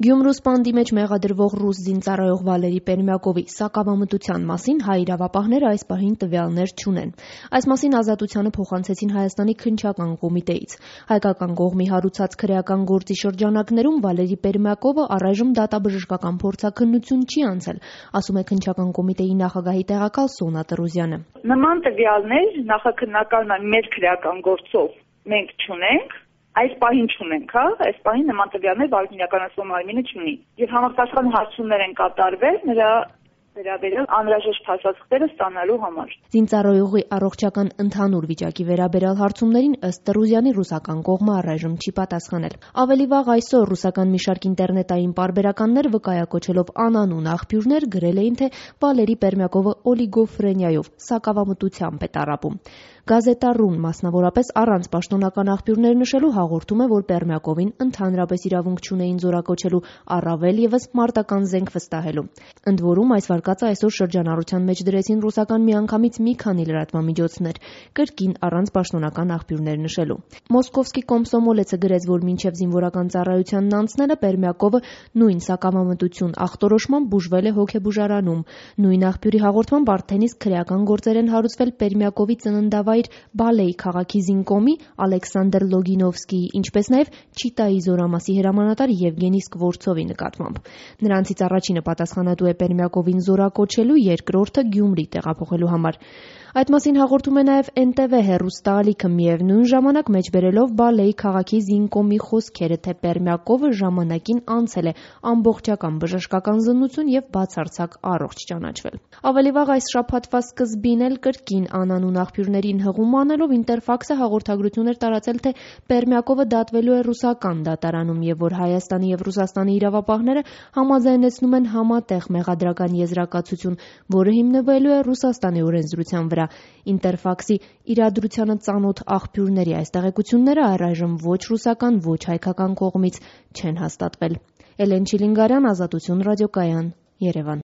Գյումրու սպանդի մեջ մեղադրվող ռուս զինծառայող Վալերի Պերմյակովի սակավամտության մասին հայ իրավապահները այս պահին տվյալներ չունեն։ Այս մասին Ազատությանը փոխանցեցին Հայաստանի քննչական կոմիտեից։ Հայկական կողմի հարուցած քրեական գործի շրջանակներում Վալերի Պերմյակովը առայժմ դատաբժշկական փորձաքննություն չի անցել, ասում է քննչական կոմիտեի նախագահի տեղակալ Սոնա Տրուզյանը։ Նման տվյալներ նախաքննական մեր քրեական գործով մենք չունենք։ Այս պահին չունենք, այս պահին նման տվյալներ Վալերի իրականացնող մարմինը չունի։ Եվ համապատասխան հարցումներ են կատարվել նրա վերաբերյալ անհրաժեշտ փաստաթղթերը ստանալու համար։ Զինծառայողի առողջական ընդհանուր վիճակի վերաբերյալ հարցումներին ըստ Տրուզյանի ռուսական կողմը առայժմ չի պատասխանել։ Ավելի վաղ այսօր ռուսական մի շարք ինտերնետային պարբերականներ վկայակոչելով անանուն աղբյուրներ գրել էին, թե Վալերի Պերմյակովը օլիգոֆրենիայով սակավամտությամբ է տառապում։ Գազետա.ru-ն մասնավորապես առանց պաշտոնական աղբյուրներ նշելու հաղորդում է, որ Պերմյակովին ընդհանրապես իրավունք չունեին զորակոչելու, առավել ևս մարտական զենք վստահելու։ Ընդ որում այս վարկածը այսօր շրջանառության մեջ դրեցին ռուսական միանգամից մի քանի լրատվամիջոցներ, կրկին առանց պաշտոնական աղբյուրներ նշելու։ Մոսկովսկի Կոմսոմոլեցը գրեց, որ մինչև զինվորական ծառայությանն անցնելը Պերմյակովը նույն սակավամտություն ախտորոշմամբ բուժվել է հոգեբուժարանում։ Նույն աղբյուրի հաղորդմամբ արդեն իսկ քրեական գործեր են հարուցվել Պերմյակովի ծննդավայր Բալեի քաղաքի զինկոմի Ալեքսանդր Լոգինովսկիի, ինչպես նաև Չիտայի զորամասի հրամանատար Եվգենի Սկվորցովի նկատմամբ։ Նրանցից առաջինը պատասխանատու է Պերմյակովին զորակոչելու, երկրորդը Գյումրի տեղափոխելու համար։ Այդ մասին հաղորդում է նաև NTV հեռուստաալիքը, միևնույն ժամանակ մեջբերելով Բալեի քաղաքի զինկոմի խոսքերը, թե Պերմյակովը ժամանակին անցել է ամբողջական բժշկական զննություն եւ բացարձակ առողջ ճանաչվել։ Ավելի վաղ այս շաբաթվա սկզբին էլ կրկին անանուն աղբյուրներին հղում անելով Ինտերֆաքսը հաղորդագրություն էր տարածել, թե Պերմյակովը դատվելու է ռուսական դատարանում եւ որ Հայաստանի եւ Ռուսաստանի իրավապահները համաձայնեցնում են համատեղ մեղադրական եզրակացություն, որը հիմնվելու է Ռուսաստանի օրենսդրության վրա։ Ինտերֆաքսի իրադրությանը ծանոթ աղբյուրների այս տեղեկությունները առայժմ ոչ ռուսական, ոչ հայկական կողմից չեն հաստատվել։ Էլեն Չիլինգարյան, Ազատություն ռադիոկայան, Երևան։